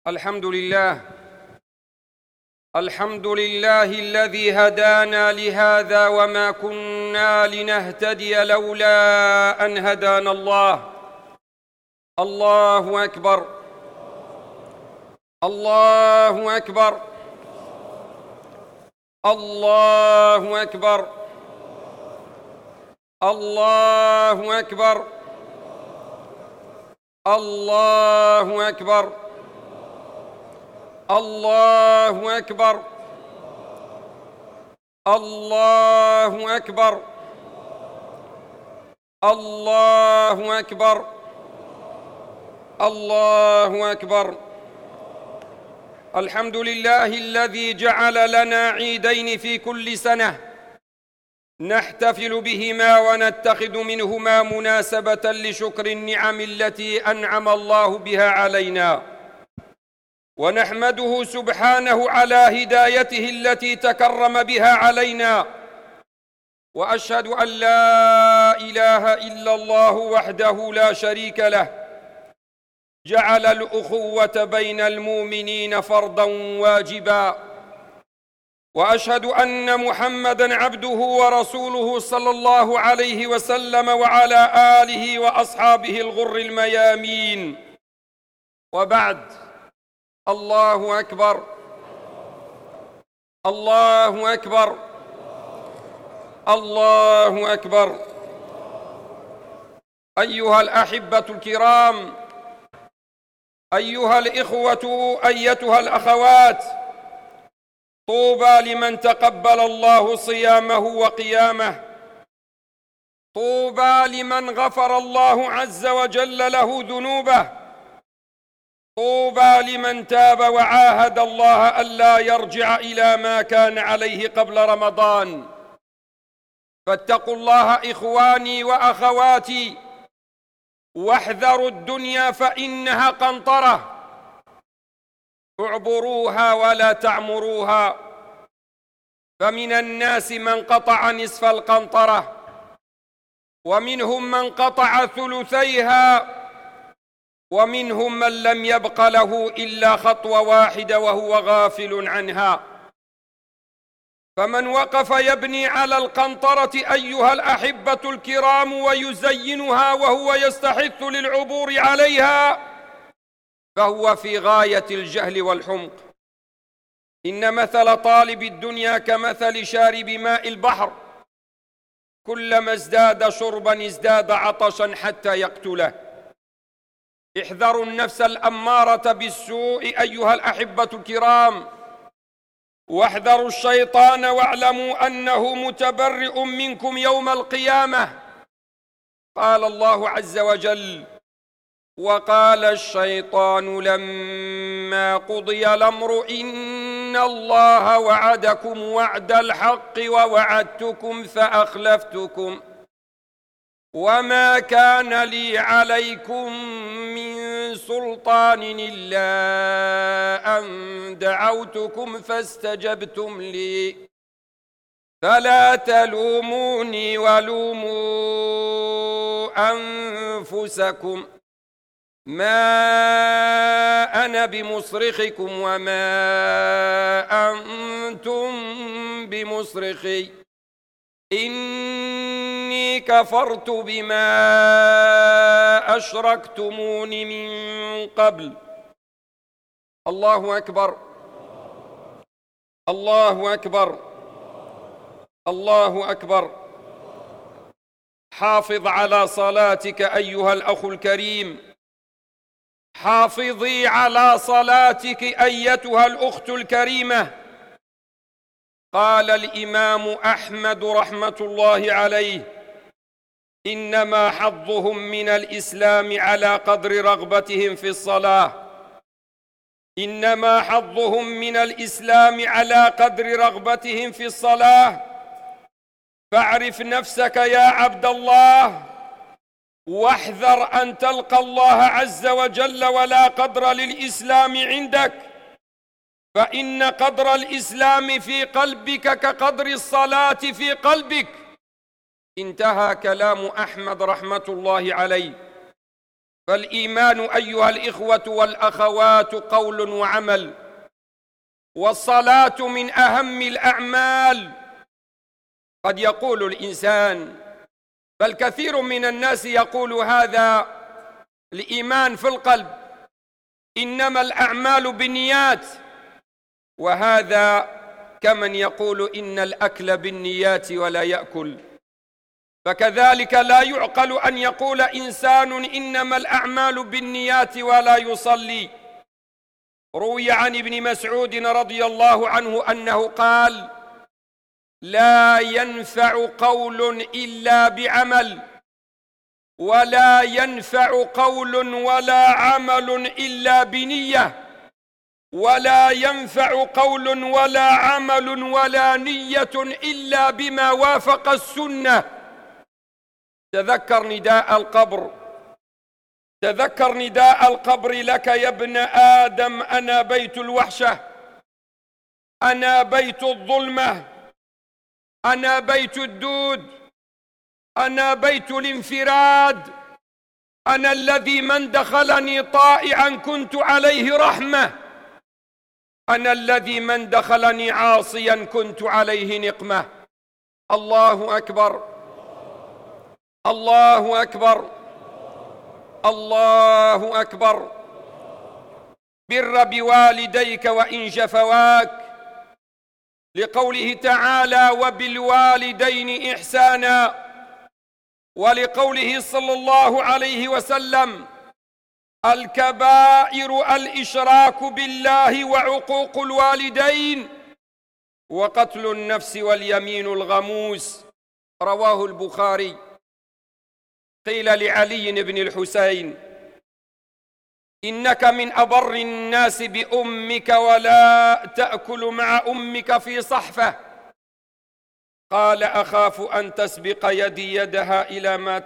الحمد لله الذي هدانا لهذا وما كنا لنهتدي لولا أن هدانا الله. الله أكبر، الله أكبر، الله أكبر، الله أكبر، الله أكبر، الله أكبر، الله أكبر، الله أكبر، الله أكبر. الحمد لله الذي جعل لنا عيدين في كل سنة نحتفل بهما ونتخذ منهما مناسبة لشكر النعم التي أنعم الله بها علينا، ونحمده سبحانه على هدايته التي تكرم بها علينا. وأشهد أن لا إله إلا الله وحده لا شريك له، جعل الأخوة بين المؤمنين فرضا واجبا. وأشهد أن محمدًا عبده ورسوله صلى الله عليه وسلم وعلى آله وأصحابه الغر الميامين. وبعد، الله أكبر، الله أكبر، الله أكبر. أيها الأحبة الكرام، أيها الإخوة، أيتها الأخوات، طوبى لمن تقبل الله صيامه وقيامه، طوبى لمن غفر الله عز وجل له ذنوبه، طوبى لمن تاب وعاهد الله ألا يرجع إلى ما كان عليه قبل رمضان. فاتقوا الله إخواني وأخواتي، واحذروا الدنيا فإنها قنطرة، اعبروها ولا تعمروها، فمن الناس من قطع نصف القنطرة، ومنهم من قطع ثلثيها، ومنهم من لم يبق له إلا خطوة واحدة وهو غافل عنها. فمن وقف يبني على القنطرة أيها الأحبة الكرام ويزينها وهو يستحث للعبور عليها، فهو في غاية الجهل والحمق. إن مثل طالب الدنيا كمثل شارب ماء البحر، كلما ازداد شربا ازداد عطشا حتى يقتله. احذروا النفس الأمارة بالسوء أيها الأحبة الكرام، واحذروا الشيطان، واعلموا أنه متبرئ منكم يوم القيامة. قال الله عز وجل: وقال الشيطان لما قضي الأمر إن الله وعدكم وعد الحق ووعدتكم فأخلفتكم وما كان لي عليكم من سلطان إلا أن دعوتكم فاستجبتم لي فلا تلوموني ولوموا أنفسكم ما أنا بمصرخكم وما أنتم بمصرخي إني كفرت بما أشركتمون من قبل. الله أكبر، الله أكبر، الله أكبر. حافظ على صلاتك أيها الأخ الكريم، حافظي على صلاتك أيتها الأخت الكريمة. قال الإمام أحمد رحمة الله عليه: إنما حظهم من الإسلام على قدر رغبتهم في الصلاة. إنما حظهم من الإسلام على قدر رغبتهم في الصلاة. فاعرف نفسك يا عبد الله، واحذر أن تلقى الله عز وجل ولا قدر للإسلام عندك، فإن قدر الإسلام في قلبك كقدر الصلاة في قلبك. انتهى كلام أحمد رحمة الله عليه. فالإيمان أيها الإخوة والأخوات قول وعمل، والصلاة من أهم الأعمال. قد يقول الإنسان، بل كثير من الناس يقول هذا: الإيمان في القلب، إنما الأعمال بالنيات. وهذا كمن يقول إن الأكل بالنيات ولا يأكل. فكذلك لا يعقل أن يقول إنسان إنما الأعمال بالنيات ولا يصلي. روي عن ابن مسعود رضي الله عنه أنه قال: لا ينفع قول إلا بعمل، ولا ينفع قول ولا عمل إلا بنية، ولا ينفع قول ولا عمل ولا نية إلا بما وافق السنة. تذكر نداء القبر، تذكر نداء القبر لك يا ابن آدم: أنا بيت الوحشة، أنا بيت الظلمة، أنا بيت الدود، أنا بيت الانفراد، أنا الذي من دخلني طائعا كنت عليه رحمة، أنا الذي من دخلني عاصيا كنت عليه نقمة. الله أكبر، الله أكبر، الله أكبر. بر بوالديك وإن جفواك، لقوله تعالى: وبالوالدين إحسانا، ولقوله صلى الله عليه وسلم: الكبائر الإشراك بالله وعقوق الوالدين وقتل النفس واليمين الغموس. رواه البخاري. قيل لعلي بن الحسين: إنك من أبر الناس بأمك ولا تأكل مع أمك في صحفة. قال: أخاف أن تسبق يدي يدها إلى ما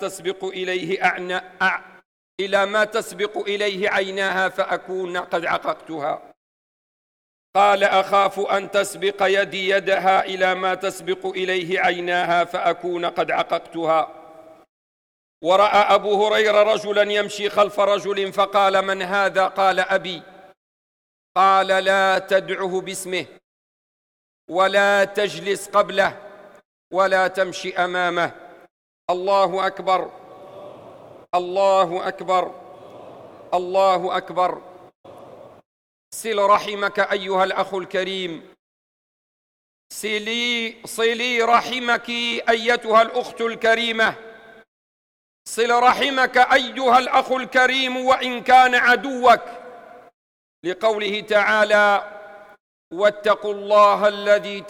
تسبق إليه عيناها فأكون قد عققتها. قال: أخاف أن تسبق يدي يدها إلى ما تسبق إليه عيناها فأكون قد عققتها. ورأى أبو هريرة رجلا يمشي خلف رجل فقال: من هذا؟ قال: أبي. قال: لا تدعه باسمه، ولا تجلس قبله، ولا تمشي أمامه. الله أكبر، الله أكبر، الله أكبر. صل رحمك أيها الأخ الكريم، صلي رحمك أيتها الأخت الكريمة، صل رحمك أيها الأخ الكريم وإن كان عدوك، لقوله تعالى: واتقوا الله الذي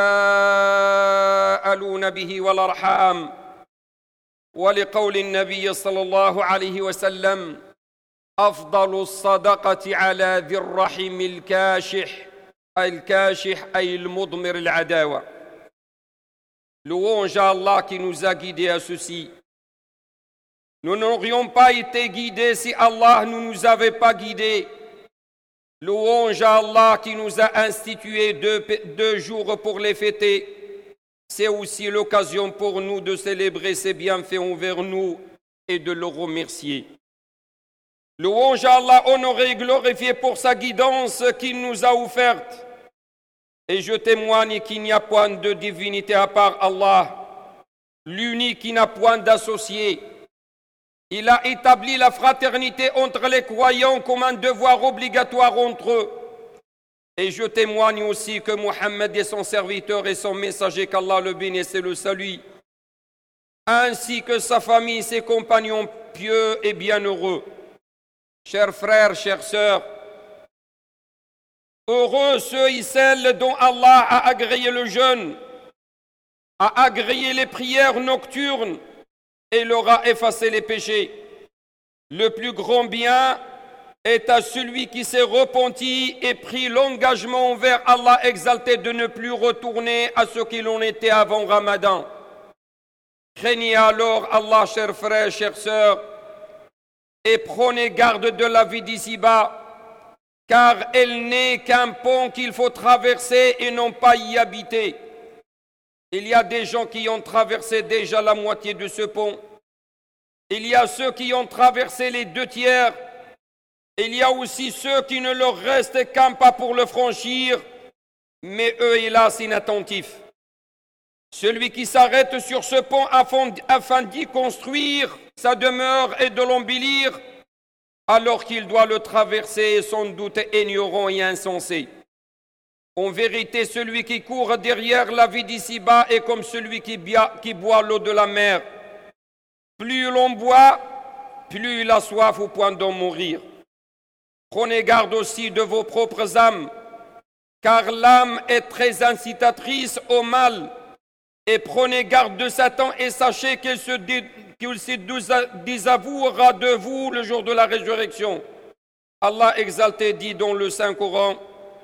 تساءلون به والأرحام، ولقول النبي صلى الله عليه وسلم: أفضل الصدقة على ذي الرحم الكاشح أي المضمر العداوة. Louange à Allah qui nous a guidés à ceci. Nous n'aurions pas été guidés si Allah ne nous avait pas guidés. Louange à Allah qui nous a institué deux jours pour les fêter. C'est aussi l'occasion pour nous de célébrer ses bienfaits envers nous et de le remercier. Louange à Allah honoré et glorifié pour sa guidance qu'il nous a offerte. Et je témoigne qu'il n'y a point de divinité à part Allah, l'unique qui n'a point d'associé. Il a établi la fraternité entre les croyants comme un devoir obligatoire entre eux. Et je témoigne aussi que Mohammed est son serviteur et son messager, qu'Allah le bénisse et le salue, ainsi que sa famille, ses compagnons pieux et bienheureux. Chers frères, chères sœurs, heureux ceux et celles dont Allah a agréé le jeûne, a agréé les prières nocturnes et leur a effacé les péchés. Le plus grand bien est à celui qui s'est repenti et pris l'engagement envers Allah exalté de ne plus retourner à ce qu'il en était avant Ramadan. Craignez alors Allah, chers frères, chères sœurs, et prenez garde de la vie d'ici-bas, car elle n'est qu'un pont qu'il faut traverser et non pas y habiter. Il y a des gens qui ont traversé déjà la moitié de ce pont. il y a ceux qui ont traversé les 2/3, il y a aussi ceux qui ne leur reste qu'un pas pour le franchir, mais eux, hélas, inattentifs. Celui qui s'arrête sur ce pont afin d'y construire sa demeure et de l'embellir, alors qu'il doit le traverser, est sans doute ignorant et insensé. En vérité, celui qui court derrière la vie d'ici-bas est comme celui qui boit l'eau de la mer. Plus l'on boit, plus il a soif au point d'en mourir. Prenez garde aussi de vos propres âmes, car l'âme est très incitatrice au mal. Et prenez garde de Satan et sachez qu'il se désavouera de vous le jour de la résurrection. Allah exalté dit dans le Saint-Coran: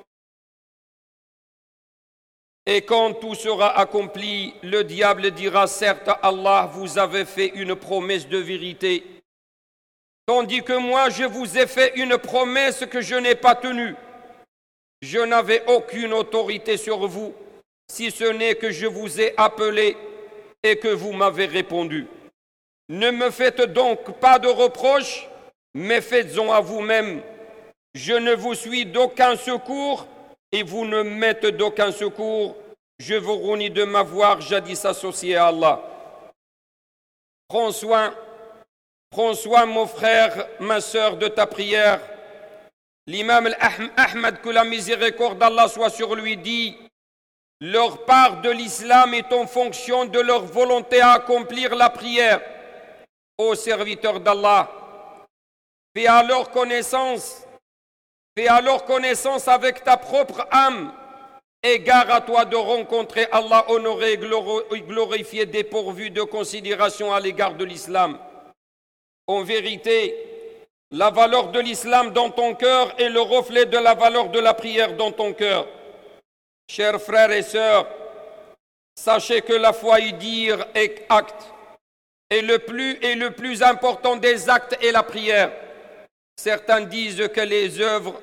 et quand tout sera accompli, le diable dira: certes, Allah vous avait fait une promesse de vérité, tandis que moi je vous ai fait une promesse que je n'ai pas tenue. Je n'avais aucune autorité sur vous, si ce n'est que je vous ai appelé et que vous m'avez répondu. Ne me faites donc pas de reproches, mais faites-en à vous-même. Je ne vous suis d'aucun secours et vous ne m'êtes d'aucun secours. Je vous renie de m'avoir jadis associé à Allah. Prends soin, mon frère, ma sœur, de ta prière. L'imam Ahmad, que la miséricorde d'Allah soit sur lui, dit: leur part de l'islam est en fonction de leur volonté à accomplir la prière. Ô serviteurs d'Allah, fais alors connaissance avec ta propre âme, et gare à toi de rencontrer Allah honoré et glorifié, dépourvu de considération à l'égard de l'islam. En vérité, la valeur de l'islam dans ton cœur est le reflet de la valeur de la prière dans ton cœur. Chers frères et sœurs, sachez que la foi y dire et acte, et le plus important des actes est la prière. Certains disent que les œuvres,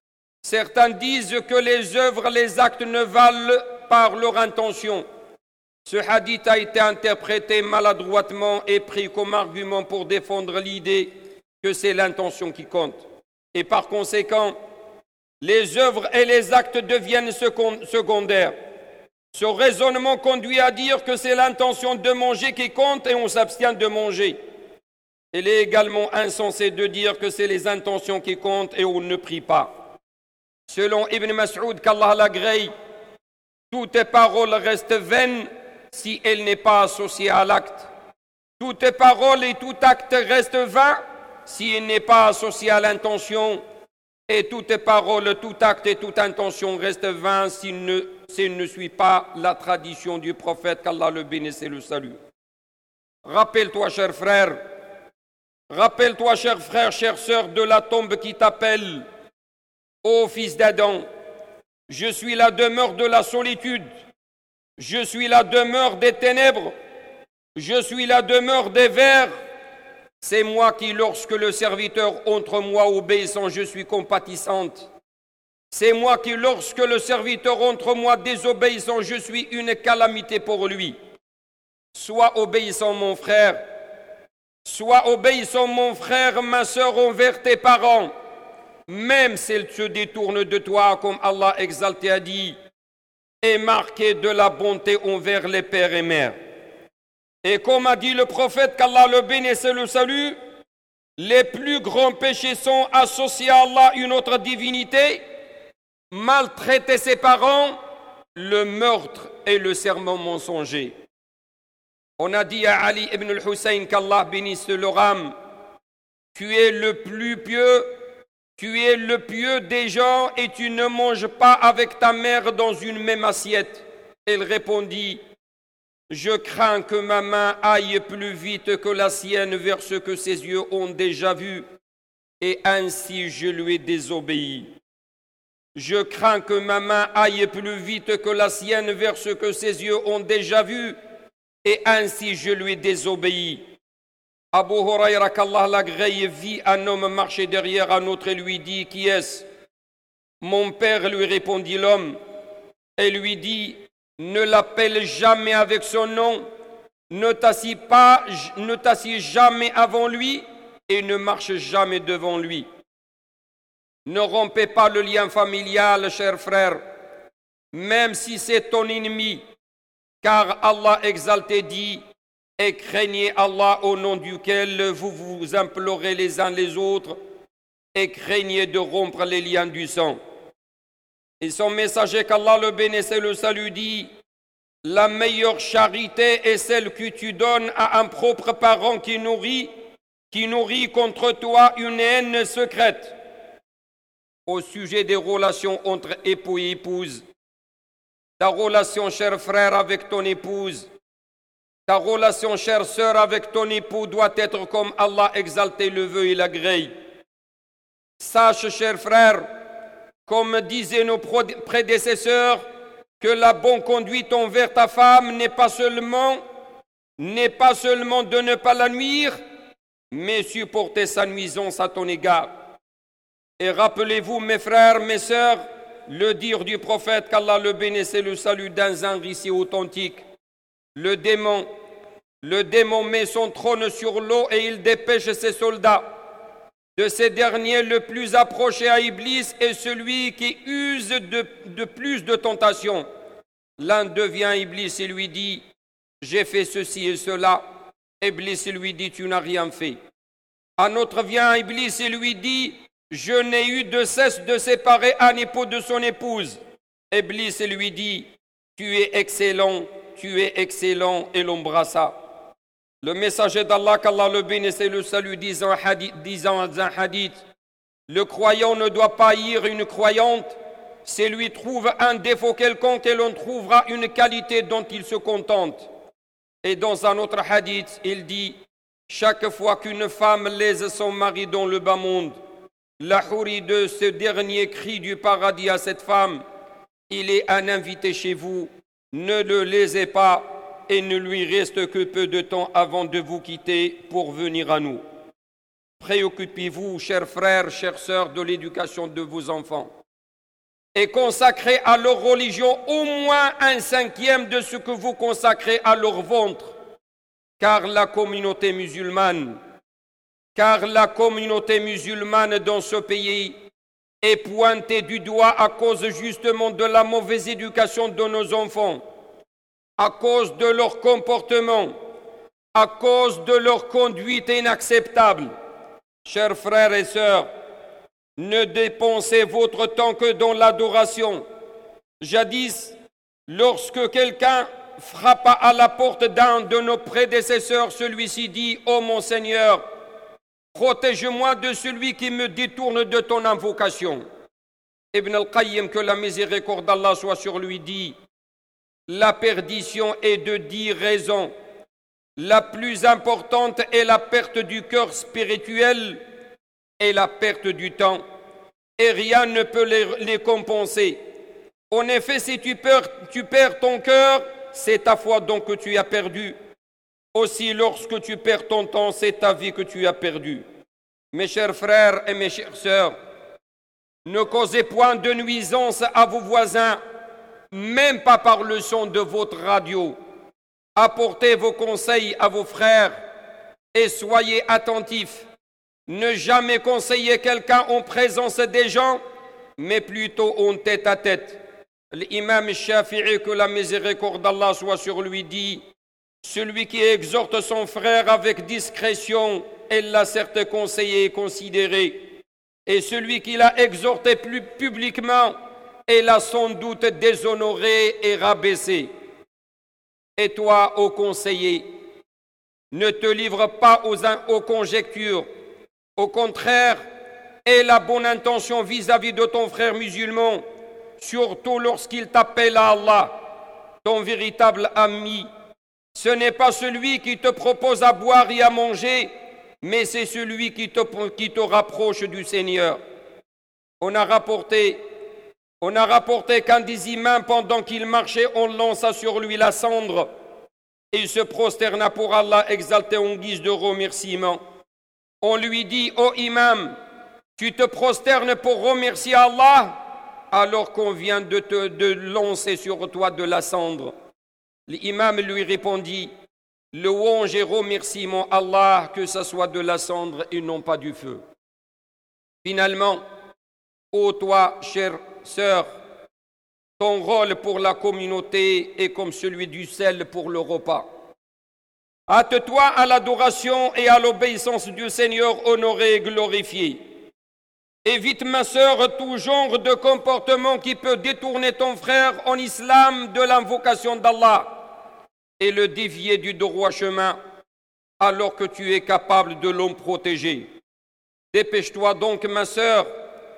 les actes ne valent par leur intention. Ce hadith a été interprété maladroitement et pris comme argument pour défendre l'idée que c'est l'intention qui compte. Et par conséquent, les œuvres et les actes deviennent secondaires. Ce raisonnement conduit à dire que c'est l'intention de manger qui compte et on s'abstient de manger. Il est également insensé de dire que c'est les intentions qui comptent et on ne prie pas. Selon Ibn Mas'ud, qu'Allah l'agrée, toute parole reste vaine si elle n'est pas associée à l'acte. Toute parole et tout acte reste vain si elle n'est pas associée à l'intention. Et toute parole, tout acte et toute intention reste vain s'il ne suit pas la tradition du prophète, qu'Allah le bénisse et le salue. Rappelle-toi, cher frère, chère sœur, de la tombe qui t'appelle. Ô fils d'Adam, je suis la demeure de la solitude, je suis la demeure des ténèbres, je suis la demeure des vers. C'est moi qui, lorsque le serviteur entre moi obéissant, je suis compatissante. C'est moi qui, lorsque le serviteur entre moi désobéissant, je suis une calamité pour lui. Sois obéissant, mon frère, ma sœur, envers tes parents, même s'ils se détournent de toi, comme Allah exalté a dit, et marqué de la bonté envers les pères et mères. Et comme a dit le prophète, qu'Allah le bénisse et le salue, les plus grands péchés sont associés à Allah une autre divinité, maltraiter ses parents, le meurtre et le serment mensonger. On a dit à Ali ibn al-Hussein, qu'Allah bénisse leur âme, tu es le plus pieux, tu es le pieux des gens et tu ne manges pas avec ta mère dans une même assiette. Il répondit: je crains que ma main aille plus vite que la sienne vers ce que ses yeux ont déjà vu, et ainsi je lui ai désobéi. Je crains que ma main aille plus vite que la sienne vers ce que ses yeux ont déjà vu, et ainsi je lui ai désobéi. Abu Huraïra, qu'Allah l'agrée, vit un homme marcher derrière un autre et lui dit: qui est-ce? Mon père, lui répondit l'homme, et lui dit: ne l'appelle jamais avec son nom, ne t'assieds jamais avant lui et ne marche jamais devant lui. Ne rompez pas le lien familial, chers frères, même si c'est ton ennemi, car Allah exalté dit: et craignez Allah au nom duquel vous vous implorez les uns les autres, et craignez de rompre les liens du sang. Et son messager, qu'Allah le bénisse et le salue, dit: la meilleure charité est celle que tu donnes à un propre parent qui nourrit contre toi une haine secrète. Au sujet des relations entre époux et épouse, ta relation, cher frère, avec ton épouse, ta relation, chère sœur, avec ton époux doit être comme Allah exalté le veut et l'agrée. Sache, cher frère, comme disaient nos prédécesseurs, que la bonne conduite envers ta femme n'est pas seulement de ne pas la nuire, mais supporter sa nuisance à ton égard. Et rappelez-vous, mes frères, mes sœurs, le dire du prophète, qu'Allah le bénisse et le salue, dans un récit authentique. Le démon met son trône sur l'eau et il dépêche ses soldats. De ces derniers, le plus approché à Iblis est celui qui use de plus de tentations. L'un devient Iblis et lui dit: j'ai fait ceci et cela. Iblis lui dit: tu n'as rien fait. Un autre vient Iblis et lui dit: je n'ai eu de cesse de séparer un époux de son épouse. Iblis lui dit: tu es excellent, et l'embrassa. Le messager d'Allah, qu'Allah le bénisse et le salue, disant dans un hadith: le croyant ne doit pas haïr une croyante. Si lui trouve un défaut quelconque, et l'on trouvera une qualité dont il se contente. Et dans un autre hadith, il dit: chaque fois qu'une femme lèse son mari dans le bas monde, la houri de ce dernier crie du paradis à cette femme: il est un invité chez vous, ne le lésez pas, et ne lui reste que peu de temps avant de vous quitter pour venir à nous. Préoccupez-vous, chers frères, chères sœurs, de l'éducation de vos enfants, et consacrez à leur religion au moins 1/5 de ce que vous consacrez à leur ventre, car la communauté musulmane dans ce pays est pointée du doigt à cause justement de la mauvaise éducation de nos enfants, à cause de leur comportement, à cause de leur conduite inacceptable. Chers frères et sœurs, ne dépensez votre temps que dans l'adoration. Jadis, lorsque quelqu'un frappa à la porte d'un de nos prédécesseurs, celui-ci dit: ô mon Seigneur, protège-moi de celui qui me détourne de ton invocation. Ibn al-Qayyim, que la miséricorde d'Allah soit sur lui, dit: la perdition est de 10 raisons. La plus importante est la perte du cœur spirituel et la perte du temps, et rien ne peut les compenser. En effet, si tu perds ton cœur, c'est ta foi donc que tu as perdue. Aussi, lorsque tu perds ton temps, c'est ta vie que tu as perdue. Mes chers frères et mes chères sœurs, ne causez point de nuisance à vos voisins, même pas par le son de votre radio. Apportez vos conseils à vos frères et soyez attentifs. Ne jamais conseiller quelqu'un en présence des gens, mais plutôt en tête à tête. L'imam Shafi'i, que la miséricorde d'Allah soit sur lui, dit: celui qui exhorte son frère avec discrétion, il l'a certes conseillé et considéré. Et celui qui l'a exhorté plus publiquement, il l'a sans doute déshonoré et rabaissé. Et toi, ô conseiller, ne te livre pas aux conjectures. Au contraire, aie la bonne intention vis-à-vis de ton frère musulman, surtout lorsqu'il t'appelle à Allah, ton véritable ami. Ce n'est pas celui qui te propose à boire et à manger, mais c'est celui qui te rapproche du Seigneur. On a rapporté qu'un des imams, pendant qu'il marchait, on lança sur lui la cendre. Il se prosterna pour Allah exalté en guise de remerciement. On lui dit: ô imam, tu te prosternes pour remercier Allah alors qu'on vient de lancer sur toi de la cendre. L'imam lui répondit: Louange et remerciement Allah, que ce soit de la cendre et non pas du feu. Finalement, ô toi, chère sœur, ton rôle pour la communauté est comme celui du sel pour le repas. Hâte-toi à l'adoration et à l'obéissance du Seigneur honoré et glorifié. Évite, ma sœur, tout genre de comportement qui peut détourner ton frère en islam de l'invocation d'Allah et le dévier du droit chemin, alors que tu es capable de l'en protéger. Dépêche-toi donc, ma sœur,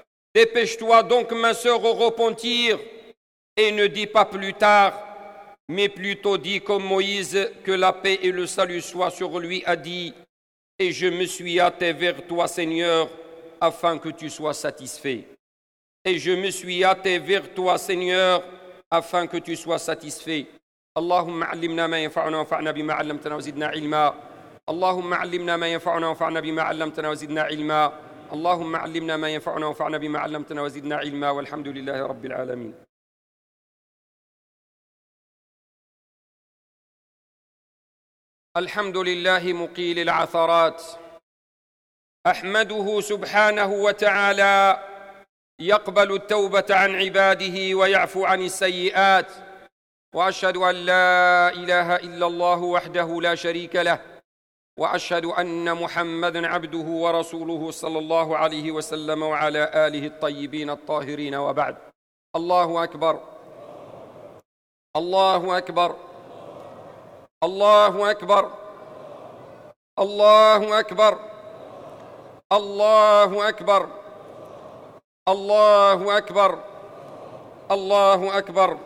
au repentir, et ne dis pas plus tard, mais plutôt dis comme Moïse, que la paix et le salut soient sur lui, a dit, et je me suis hâté vers toi, Seigneur, afin que tu sois satisfait. Et je me suis hâté vers toi, Seigneur, afin que tu sois satisfait. اللهم علمنا ما ينفعنا وانفعنا بما علمتنا وزدنا علما. اللهم علمنا ما ينفعنا وانفعنا بما علمتنا وزدنا علما. اللهم علمنا ما ينفعنا وانفعنا بما علمتنا وزدنا علما. والحمد لله رب العالمين. الحمد لله مقيل العثرات، أحمده سبحانه وتعالى يقبل التوبة عن عباده ويعفو عن السيئات، وأشهد أن لا إله إلا الله وحده لا شريك له، وأشهد أن محمدًا عبده ورسوله صلى الله عليه وسلم وعلى آله الطيبين الطاهرين، وبعد. الله أكبر، الله أكبر، الله أكبر، الله أكبر، الله أكبر، الله أكبر، الله أكبر.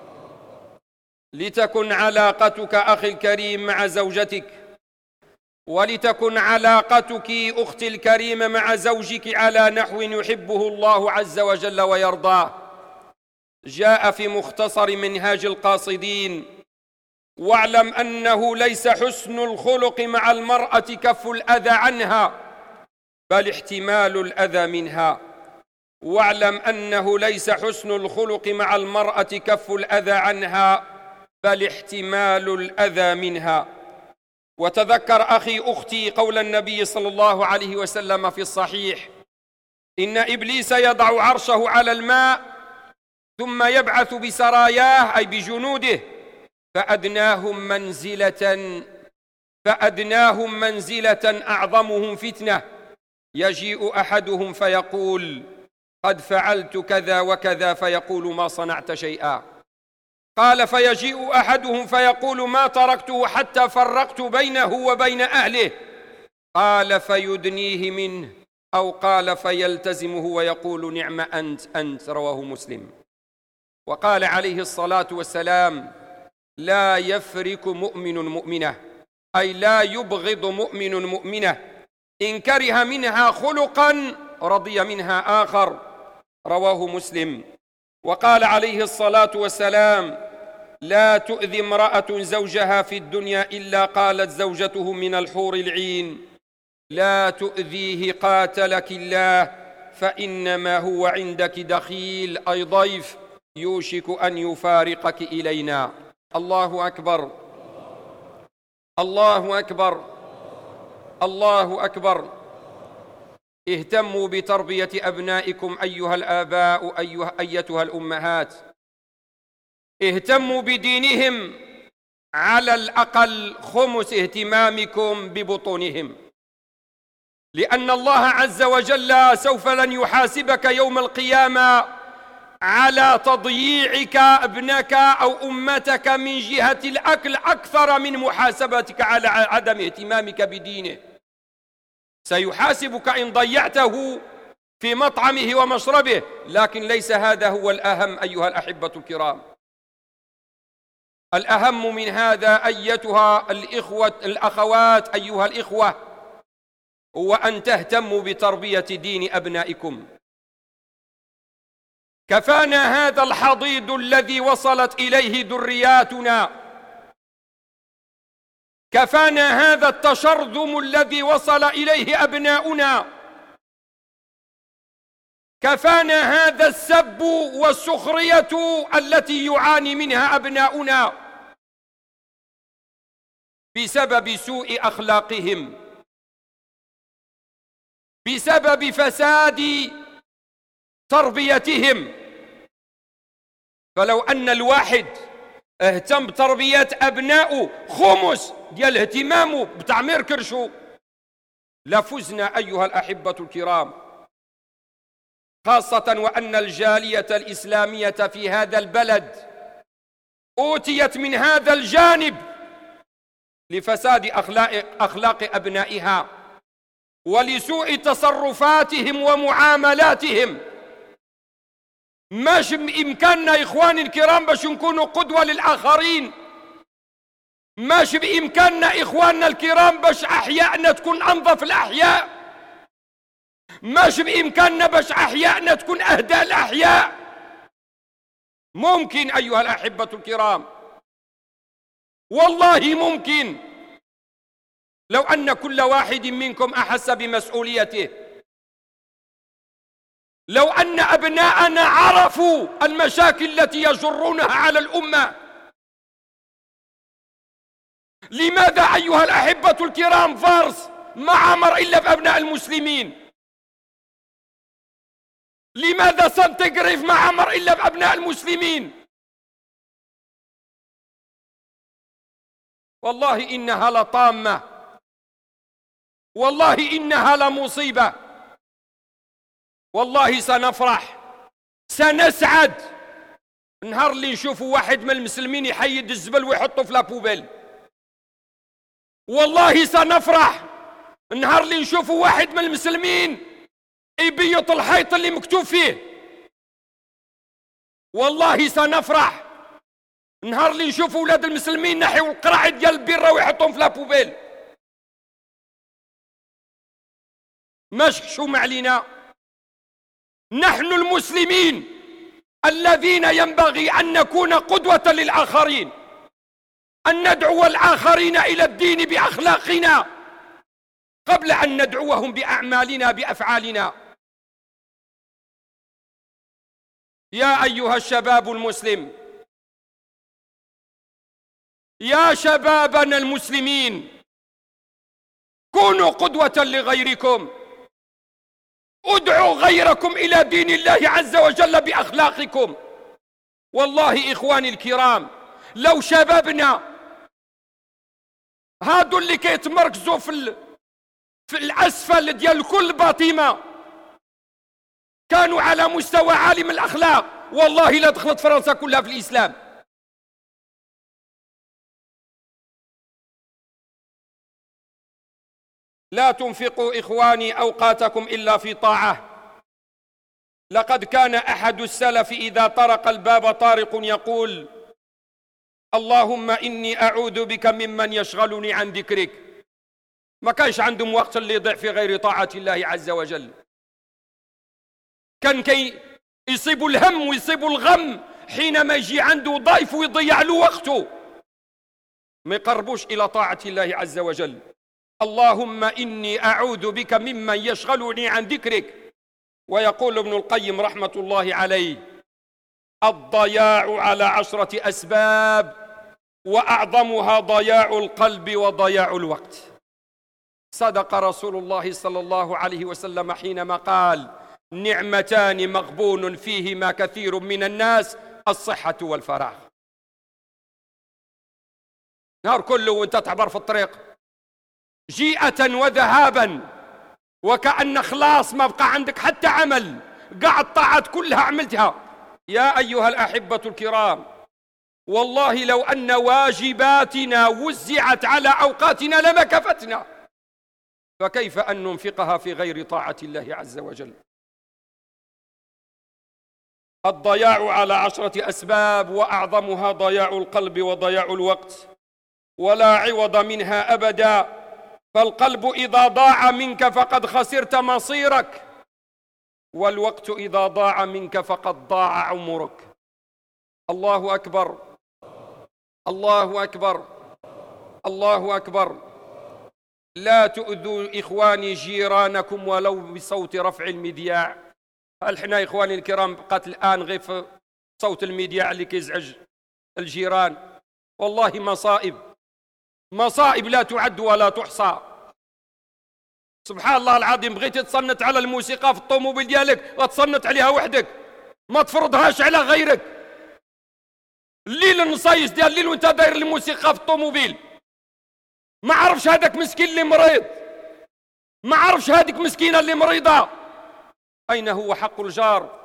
لتكن علاقتك أخي الكريم مع زوجتك، ولتكن علاقتك أختي الكريمة مع زوجك على نحو يحبه الله عز وجل ويرضاه. جاء في مختصر منهاج القاصدين: واعلم أنه ليس حسن الخلق مع المرأة كف الأذى عنها، بل احتمال الأذى منها. واعلم أنه ليس حسن الخلق مع المرأة كف الأذى عنها، بل احتمال الأذى منها. وتذكر أخي أختي قول النبي صلى الله عليه وسلم في الصحيح: إن إبليس يضع عرشه على الماء ثم يبعث بسراياه، أي بجنوده، فأدناهم منزلة أعظمهم فتنة. يجيء أحدهم فيقول: قد فعلت كذا وكذا، فيقول: ما صنعت شيئا. قال: فيجيء أحدهم فيقول: ما تركته حتى فرقت بينه وبين أهله. قال: فيدنيه منه، أو قال: فيلتزمه ويقول: نعم أنت. رواه مسلم. وقال عليه الصلاة والسلام: لا يفرك مؤمن مؤمنة، أي لا يبغض مؤمن مؤمنة، إن كره منها خلقا رضي منها آخر. رواه مسلم. وقال عليه الصلاة والسلام: لا تؤذي امرأة زوجها في الدنيا إلا قالت زوجته من الحور العين: لا تؤذيه قاتلك الله، فإنما هو عندك دخيل، أي ضيف يوشك أن يفارقك إلينا. الله أكبر، الله أكبر، الله أكبر. اهتموا بتربية أبنائكم أيها الآباء، أيتها الأمهات. اهتموا بدينهم، على الأقل خمس اهتمامكم ببطونهم، لأن الله عز وجل سوف لن يحاسبك يوم القيامة على تضييعك ابنك أو أمتك من جهة الأكل أكثر من محاسبتك على عدم اهتمامك بدينه. سيحاسبك إن ضيعته في مطعمه ومشربه، لكن ليس هذا هو الأهم أيها الأحبة الكرام. الأهم من هذا أيتها الأخوات، أيها الإخوة، هو أن تهتموا بتربية دين أبنائكم. كفانا هذا الحضيض الذي وصلت إليه ذرياتنا، كفانا هذا التشرذم الذي وصل إليه أبناؤنا، كفانا هذا السب والسخرية التي يعاني منها أبناؤنا. بسبب سوء أخلاقهم، بسبب فساد تربيتهم. فلو أن الواحد اهتم بتربية أبنائه خمس ديال اهتمامه بتعمير كرشو لفزنا أيها الأحبة الكرام، خاصة وأن الجالية الإسلامية في هذا البلد أوتيت من هذا الجانب لفساد أخلاق أبنائها ولسوء تصرفاتهم ومعاملاتهم. ماش بإمكاننا إخواني الكرام باش نكونوا قدوة للآخرين، ماش بإمكاننا إخواننا الكرام باش أحياءنا تكون أنظف الأحياء، ماش بإمكاننا باش أحياءنا تكون أهدى الأحياء. ممكن أيها الأحبة الكرام، والله ممكن، لو أن كل واحد منكم أحس بمسؤوليته، لو أن أبناءنا عرفوا المشاكل التي يجرونها على الأمة. لماذا أيها الأحبة الكرام فارس ما عمر إلا بأبناء المسلمين؟ لماذا سانتغريف ما عمر إلا بأبناء المسلمين؟ والله إنها لطامة، والله إنها لمصيبة. والله سنفرح سنسعد نهار اللي نشوفوا واحد من المسلمين يحيد الزبل ويحطه في لابوبيل. والله سنفرح نهار اللي نشوفوا واحد من المسلمين يبيط الحيط اللي مكتوب فيه. والله سنفرح نهار اللي نشوفوا ولاد المسلمين نحيوا القراعد ديال البيره ويحطوهم في لابوبيل. ماش حشوم علينا نحن المسلمين الذين ينبغي أن نكون قدوة للآخرين، أن ندعو الآخرين إلى الدين بأخلاقنا قبل أن ندعوهم بأعمالنا بأفعالنا. يا أيها الشباب المسلم، يا شبابنا المسلمين، كونوا قدوة لغيركم، ادعوا غيركم إلى دين الله عز وجل بأخلاقكم. والله إخواني الكرام، لو شبابنا هادو اللي كيتمركزوا في الأسفل ديال كل باطمة كانوا على مستوى عالي من الأخلاق، والله لا دخلت فرنسا كلها في الإسلام. لا تنفقوا إخواني أوقاتكم إلا في طاعة. لقد كان أحد السلف إذا طرق الباب طارق يقول: اللهم إني أعوذ بك ممن يشغلني عن ذكرك. ما كانش عندهم وقت اللي يضيع في غير طاعة الله عز وجل. كان يصيبوا الهم ويصيبوا الغم حينما يجي عنده ضيف ويضيع له وقته، ما يقربوش إلى طاعة الله عز وجل. اللهم إني أعوذ بك ممن يشغلني عن ذكرك. ويقول ابن القيم رحمة الله عليه: الضياع على 10 أسباب، وأعظمها ضياع القلب وضياع الوقت. صدق رسول الله صلى الله عليه وسلم حينما قال: نعمتان مغبون فيهما كثير من الناس، الصحة والفراغ. نهار كله وانت تعبر في الطريق جيئة وذهابا وكأن خلاص ما بقى عندك حتى عمل، قاع الطاعات كلها عملتها. يا أيها الأحبة الكرام، والله لو أن واجباتنا وزعت على أوقاتنا لما كفتنا، فكيف أن ننفقها في غير طاعة الله عز وجل؟ الضياع على 10 أسباب، وأعظمها ضياع القلب وضياع الوقت، ولا عوض منها أبدا. فالقلب إذا ضاع منك فقد خسرت مصيرك، والوقت إذا ضاع منك فقد ضاع عمرك. الله أكبر، الله أكبر، الله أكبر. لا تؤذوا إخواني جيرانكم ولو بصوت رفع المذياع. هل حنا إخواني الكرام بقات الآن غير في صوت المذياع اللي كيزعج الجيران؟ والله مصائب. مصائب لا تعد ولا تحصى. سبحان الله العظيم، بغيتي تصنت على الموسيقى في الطوموبيل ديالك وتصنت عليها وحدك، ما تفرضهاش على غيرك. الليل النصايص ديال الليل وانت داير الموسيقى في الطوموبيل، ما عرفش هذاك مسكين اللي مريض، ما عرفش هذيك مسكينة اللي مريضة. أين هو حق الجار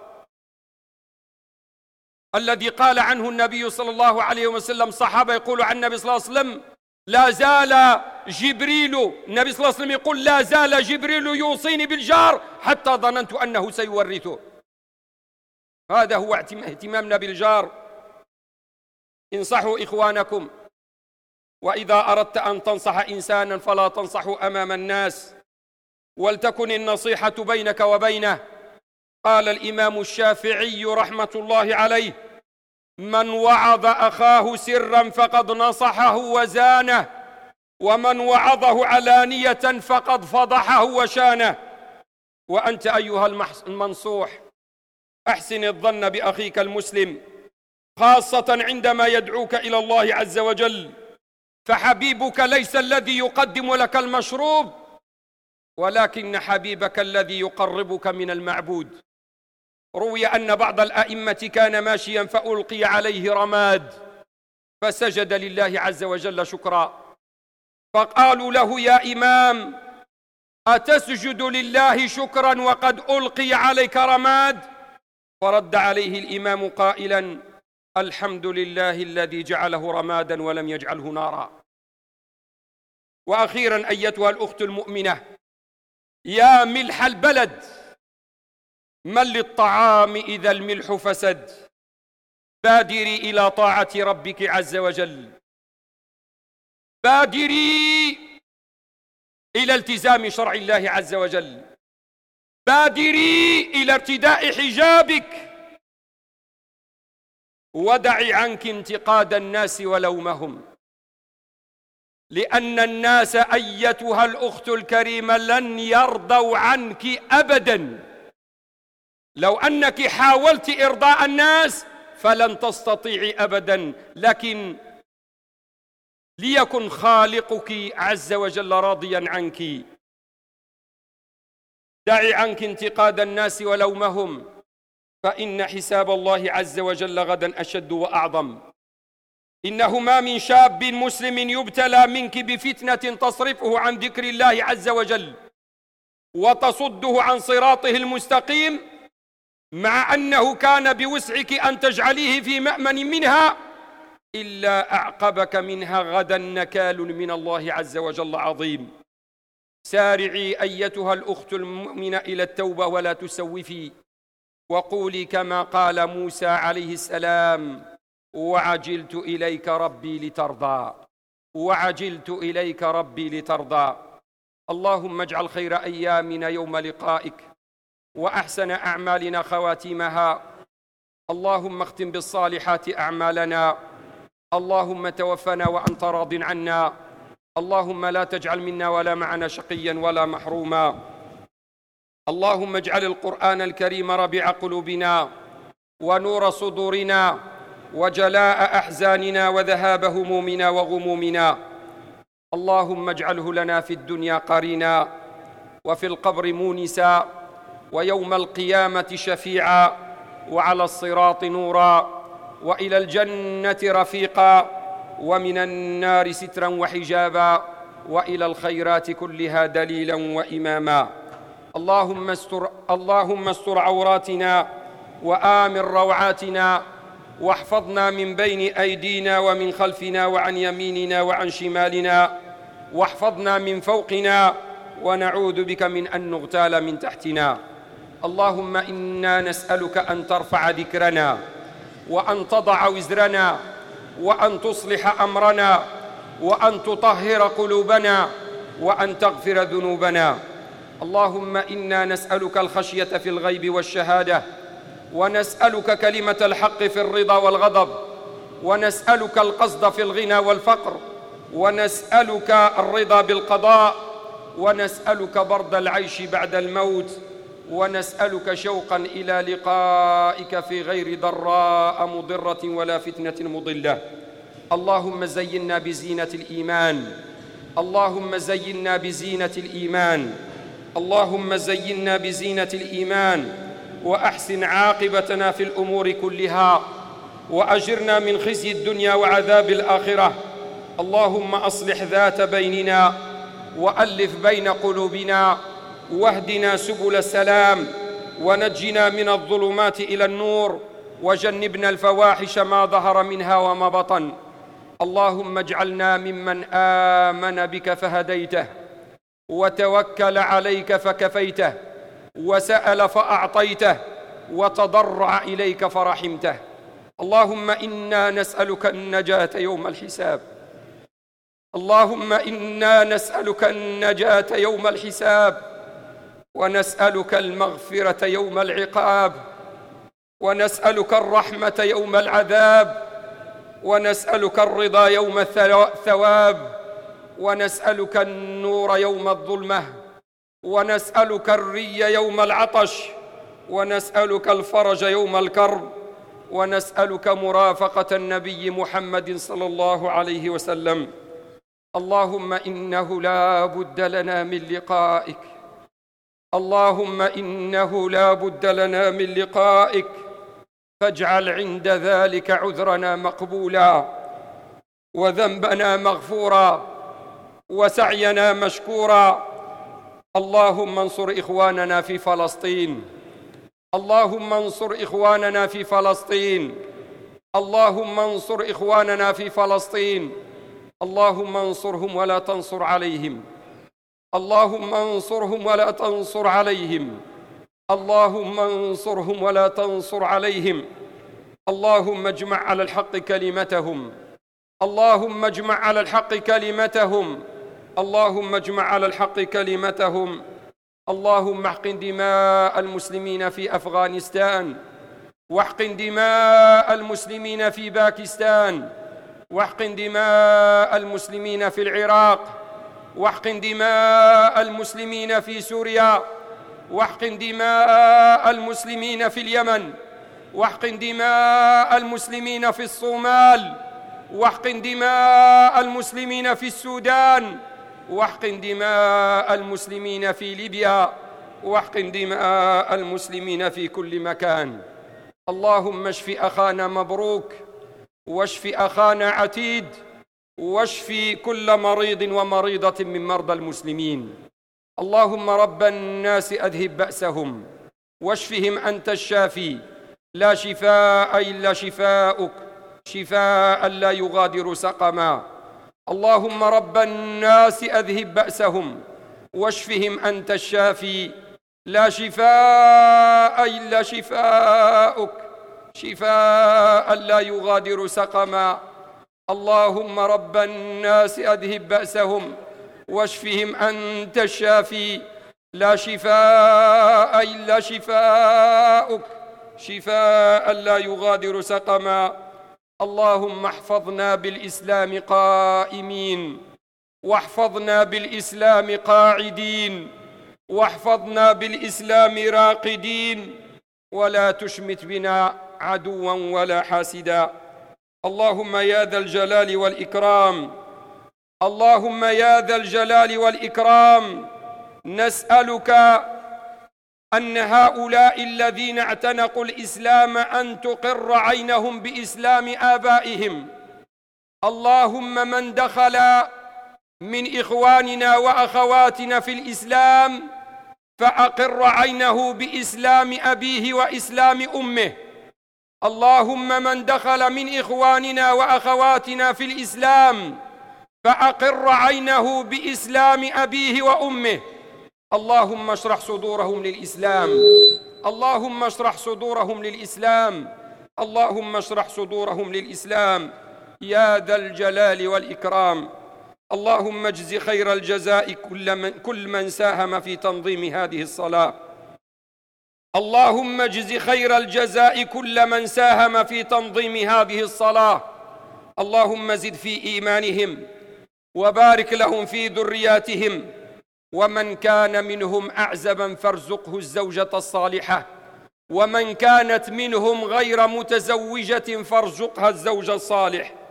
الذي قال عنه النبي صلى الله عليه وسلم؟ الصحابة يقولوا عن النبي صلى الله عليه وسلم: لا زال جبريل، النبي صلى الله عليه وسلم يقول: لا زال جبريل يوصيني بالجار حتى ظننت أنه سيورثه. هذا هو اهتمامنا بالجار. انصحوا إخوانكم، وإذا أردت أن تنصح إنسانا فلا تنصحه أمام الناس، ولتكن النصيحة بينك وبينه. قال الإمام الشافعي رحمة الله عليه: من وعظ أخاه سرا فقد نصحه وزانه، ومن وعظه علانية فقد فضحه وشانه. وأنت أيها المنصوح أحسن الظن بأخيك المسلم، خاصة عندما يدعوك إلى الله عز وجل، فحبيبك ليس الذي يقدم لك المشروب، ولكن حبيبك الذي يقربك من المعبود. روي أن بعض الأئمة كان ماشيا فألقي عليه رماد فسجد لله عز وجل شكرا، فقالوا له: يا إمام، أتسجد لله شكرا وقد ألقي عليك رماد؟ فرد عليه الإمام قائلا: الحمد لله الذي جعله رمادا ولم يجعله نارا. وأخيرا أيتها الأخت المؤمنة، يا ملح البلد، من للطعام إذا الملح فسد؟ بادري إلى طاعة ربك عز وجل، بادري إلى التزام شرع الله عز وجل، بادري إلى ارتداء حجابك، ودعي عنك انتقاد الناس ولومهم، لأن الناس أيتها الأخت الكريمة لن يرضوا عنك أبدا. لو أنك حاولت إرضاء الناس فلن تستطيعي أبدا، لكن ليكن خالقك عز وجل راضيا عنك. دعي عنك انتقاد الناس ولومهم، فإن حساب الله عز وجل غدا أشد وأعظم. إنه ما من شاب مسلم يبتلى منك بفتنة تصرفه عن ذكر الله عز وجل وتصده عن صراطه المستقيم، مع أنه كان بوسعك أن تجعليه في مأمن منها، إلا أعقبك منها غدا نكال من الله عز وجل عظيم. سارعي أيتها الأخت المؤمنة إلى التوبة ولا تسوفي، وقولي كما قال موسى عليه السلام: وعجلت إليك ربي لترضى، وعجلت إليك ربي لترضى. اللهم اجعل خير أيامنا يوم لقائك، وأحسن أعمالنا خواتيمها. اللهم اختم بالصالحات أعمالنا. اللهم توفنا وأنت راض عنا. اللهم لا تجعل منا ولا معنا شقيا ولا محروما. اللهم اجعل القرآن الكريم ربيع قلوبنا ونور صدورنا وجلاء أحزاننا وذهاب همومنا وغمومنا. اللهم اجعله لنا في الدنيا قرينا، وفي القبر مونسا، ويوم القيامة شفيعا، وعلى الصراط نورا، وإلى الجنة رفيقا، ومن النار سترا وحجابا، وإلى الخيرات كلها دليلا وإماما. اللهم استر عوراتنا وآمن روعاتنا، واحفظنا من بين أيدينا ومن خلفنا وعن يميننا وعن شمالنا، واحفظنا من فوقنا، ونعوذ بك من أن نغتال من تحتنا. اللهم إنا نسألك أن ترفع ذكرنا، وأن تضع وزرنا، وأن تصلح أمرنا، وأن تطهر قلوبنا، وأن تغفر ذنوبنا. اللهم إنا نسألك الخشية في الغيب والشهادة، ونسألك كلمة الحق في الرضا والغضب، ونسألك القصد في الغنى والفقر، ونسألك الرضا بالقضاء، ونسألك برد العيش بعد الموت، ونسألك شوقا إلى لقائك في غير ضراء مضرة ولا فتنة مضلة. اللهم زينا بزينة الإيمان، اللهم زينا بزينة الإيمان، اللهم زينا بزينة الإيمان، وأحسن عاقبتنا في الأمور كلها، وأجرنا من خزي الدنيا وعذاب الآخرة. اللهم أصلح ذات بيننا، وألف بين قلوبنا، واهدنا سبل السلام، ونجنا من الظلمات إلى النور، وجنبنا الفواحش ما ظهر منها وما بطن. اللهم اجعلنا ممن آمن بك فهديته، وتوكل عليك فكفيته، وسأل فأعطيته، وتضرع إليك فرحمته. اللهم إنا نسألك النجاة يوم الحساب، اللهم إنا نسألك النجاة يوم الحساب، ونسألك المغفرة يوم العقاب، ونسألك الرحمة يوم العذاب، ونسألك الرضا يوم الثواب، ونسألك النور يوم الظلمة، ونسألك الري يوم العطش، ونسألك الفرج يوم الكرب، ونسألك مرافقة النبي محمد صلى الله عليه وسلم. اللهم إنه لا بد لنا من لقائك، اللهم إنه لا بد لنا من لقائك، فاجعل عند ذلك عذرنا مقبولا، وذنبنا مغفورا، وسعينا مشكورا. اللهم انصر إخواننا في فلسطين، اللهم انصر إخواننا في فلسطين، اللهم انصر إخواننا في فلسطين. اللهم انصرهم ولا تنصر عليهم، اللهم انصرهم ولا تنصر عليهم، اللهم انصرهم ولا تنصر عليهم. اللهم اجمع على الحق كلمتهم، اللهم اجمع على الحق كلمتهم، اللهم اجمع على الحق كلمتهم. اللهم احقن دماء المسلمين في أفغانستان، واحقن دماء المسلمين في باكستان، واحقن دماء المسلمين في العراق، واحقن دماء المسلمين في سوريا، واحقن دماء المسلمين في اليمن، واحقن دماء المسلمين في الصومال، واحقن دماء المسلمين في السودان، واحقن دماء المسلمين في ليبيا، واحقن دماء المسلمين في كل مكان. اللهم اشف أخانا مبروك، واشف أخانا عتيد، واشف كل مريض ومريضة من مرضى المسلمين. اللهم رب الناس أذهب بأسهم، واشفهم أنت الشافي، لا شفاء إلا شفاؤك، شفاء لا يغادر سقما. اللهم رب الناس أذهب بأسهم، واشفهم أنت الشافي، لا شفاء إلا شفاؤك، شفاء لا يغادر سقما. اللهم رب الناس أذهب بأسهم، واشفهم أنت الشافي، لا شفاء إلا شفاؤك، شفاء لا يغادر سقما. اللهم احفظنا بالإسلام قائمين، واحفظنا بالإسلام قاعدين، واحفظنا بالإسلام راقدين، ولا تشمت بنا عدوا ولا حاسدا. اللهم يا ذا الجلال والإكرام، اللهم يا ذا الجلال والإكرام، نسألك أن هؤلاء الذين اعتنقوا الإسلام أن تقر عينهم بإسلام آبائهم. اللهم من دخل من إخواننا وأخواتنا في الإسلام فأقر عينه بإسلام أبيه وإسلام أمه. اللهم من دخل من إخواننا وأخواتنا في الإسلام فأقر عينه بإسلام أبيه وأمه. اللهم اشرح صدورهم للإسلام، اللهم اشرح صدورهم للإسلام، اللهم اشرح صدورهم للإسلام يا ذا الجلال والإكرام. اللهم اجز خير الجزاء كل من ساهم في تنظيم هذه الصلاة. اللهم اجز خير الجزاء كل من ساهم في تنظيم هذه الصلاة. اللهم زد في إيمانهم، وبارك لهم في ذرياتهم، ومن كان منهم أعزبا فارزقه الزوجة الصالحة، ومن كانت منهم غير متزوجة فارزقها الزوج الصالح.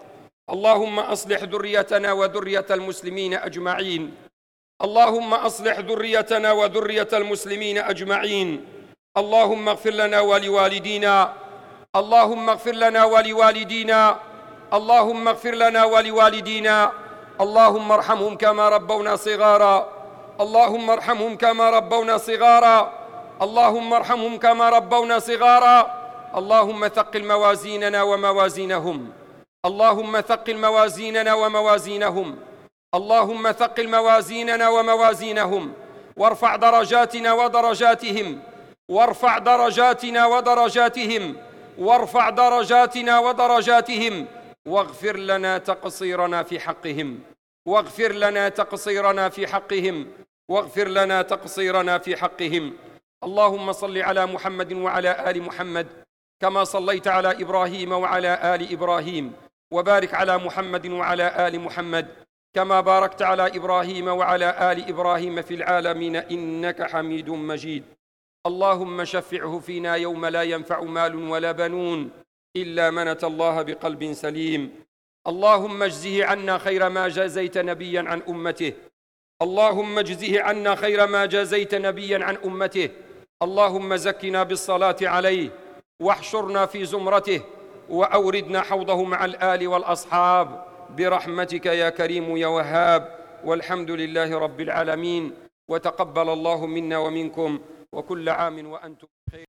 اللهم أصلح ذريتنا وذرية المسلمين أجمعين. اللهم أصلح ذريتنا وذرية المسلمين أجمعين. اللهم اغفر لنا ولوالدينا. اللهم اغفر لنا ولوالدينا. اللهم اغفر لنا ولوالدينا. اللهم ارحمهم كما ربونا صغارا. اللهم ارحمهم كما ربونا صغارا. اللهم ارحمهم كما ربونا صغارا. اللهم ثقل موازيننا وموازينهم. اللهم ثقل موازيننا وموازينهم. اللهم ثقل موازيننا وموازينهم، وارفع درجاتنا ودرجاتهم، وارفع درجاتنا ودرجاتهم، وارفع درجاتنا ودرجاتهم، واغفر لنا تقصيرنا في حقهم، واغفر لنا تقصيرنا في حقهم، واغفر لنا تقصيرنا في حقهم. اللهم صل على محمد وعلى آل محمد كما صليت على إبراهيم وعلى آل إبراهيم، وبارك على محمد وعلى آل محمد كما باركت على إبراهيم وعلى آل إبراهيم في العالمين إنك حميد مجيد. اللهم شفعه فينا يوم لا ينفع مال ولا بنون إلا من أتى الله بقلب سليم. اللهم اجزه عنا خير ما جازيت نبيا عن أمته. اللهم اجزه عنا خير ما جازيت نبيا عن أمته. اللهم زكنا بالصلاة عليه، واحشرنا في زمرته، وأوردنا حوضه مع الآل والأصحاب برحمتك يا كريم يا وهاب. والحمد لله رب العالمين، وتقبل الله منا ومنكم، وكل عام وأنتم بخير.